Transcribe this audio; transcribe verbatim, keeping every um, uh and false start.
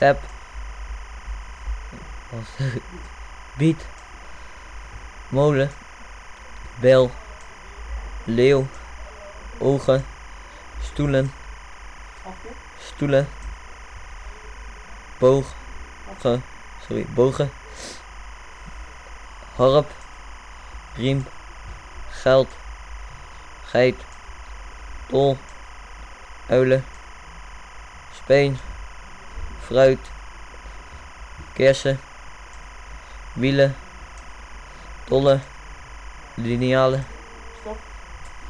tap, biet, molen, bel, leeuw, ogen, stoelen, stoelen, boog, ge, sorry, bogen, harp, riem, geld, geit, tol, uilen, speen, fruit, kersen, wielen, tollen, linealen,